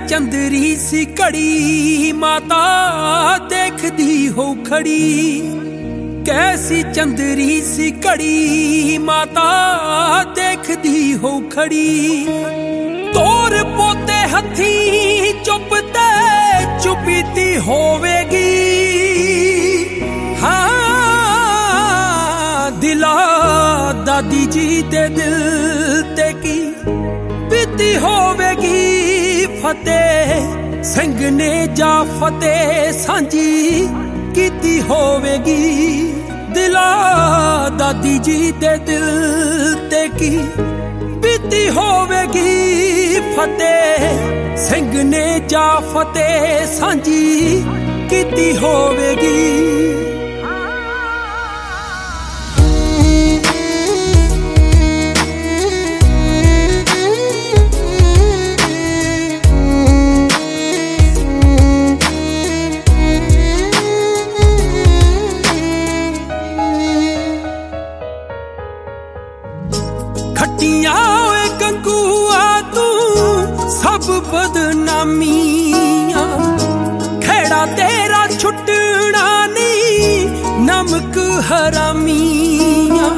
चंदरी सी घड़ी माता देखदी हो खड़ी। कैसी चंदरी सी घड़ी माता देखदी हो खड़ी। तोर पोते हथी चुपते चुपीती होवेगी। हाँ दिला दादी जी दे दिल ते की बीती होवेगी। फतेह सिंह ने जा फतेह सांझी कीती होवेगी। दिला दादी जी दे दिल ते की बीती होवेगी। फतेह सिंह ने जा फतेह सांझी कीती होवेगी। खट्टियां ओए गंगूआ तू सब बदनामियां। खेड़ा तेरा छुटना नहीं नमक हरामियां।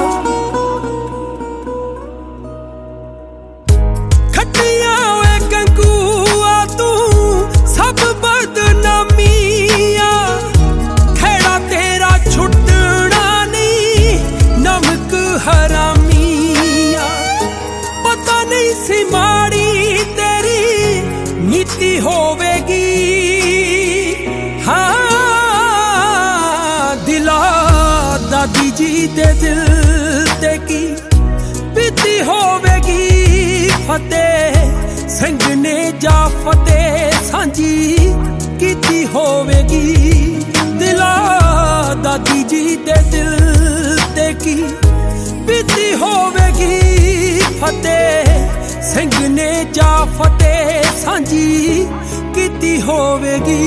खट्टियां ओए गंगूआ तू सब बदनामियां। खेड़ा तेरा छुटना नहीं नमक हरामियां। सी माड़ी तेरी नीति होवेगी। हाँ दिला दादी जी दे दिल ते की बीती होवेगी। फतेह सिंह ने जा फतेह सांझी कीती होवेगी। दिला दादी जी दे दिल ते की बीती होवेगी। फतेह सिंह ने जा फतेह सांझी कीती होवेगी।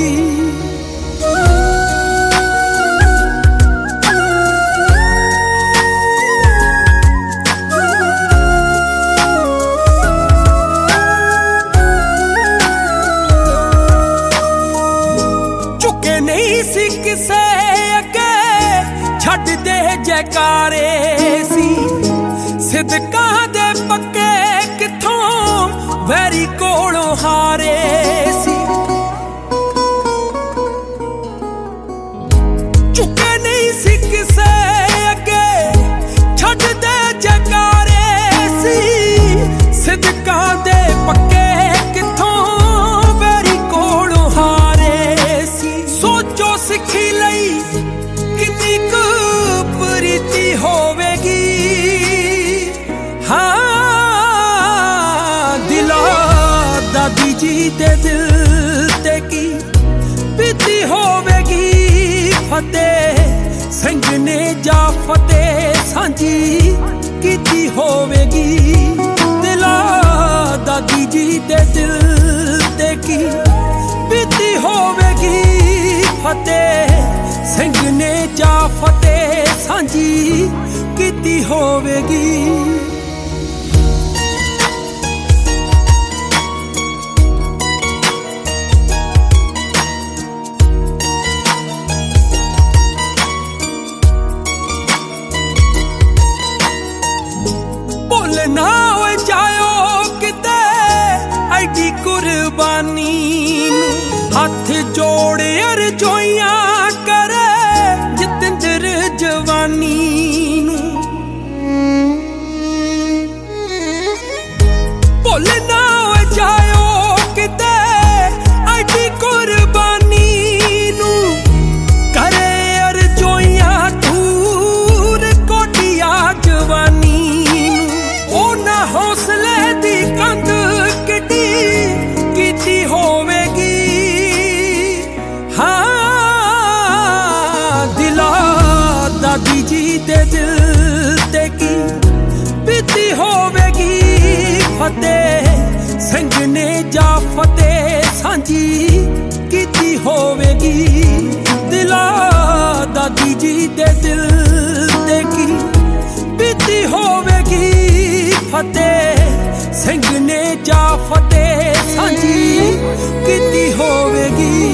चुके नहीं सी किसे अगे छड्ड दे जयकारे सी। सिदका दे पक्के किथों वैरी कोलों हारे सी। चुके नहीं सी किसे अगे छड्ड दे जयकारे सी। सिदका दे पक्के किथों वैरी कोलों हारे सी। सोचो सिखी लई कितनी क प्रीति होवेगी। हाँ दिला दादी जी दे दिल ते की बीती होवेगी। फतेह सिंह ने जा फतेह सांझी कीती होवेगी। दिला दादी जी दे दिल ते की बीती होवेगी। फतेह सिंह ने जा फतेह सांझी कीती होवेगी। ना हो जायो किते ऐडी कुर्बानी। हाथ जोड़े अर्जोइयां करे जितेंद्र जवानी। भुल ना हो जायो किते ऐडी कुर्बानी। करे अर्जोइयां दूर कोटिया जवानी। हौसले दी कंध किड्डी कीती होवेगी। हाँ दिला दादी जी दे दिल ते की बीती होवेगी। फतेह सिंह ने जा फतेह सांझी कीती होवेगी। दिला दादी जी दे दिल ते की बीती होवेगी। फतेह ਸਿੰਘ ਨੇ ਜਾ ਫਤਿਹ ਸਾਂਝੀ ਕੀਤੀ ਹੋਵੇਗੀ।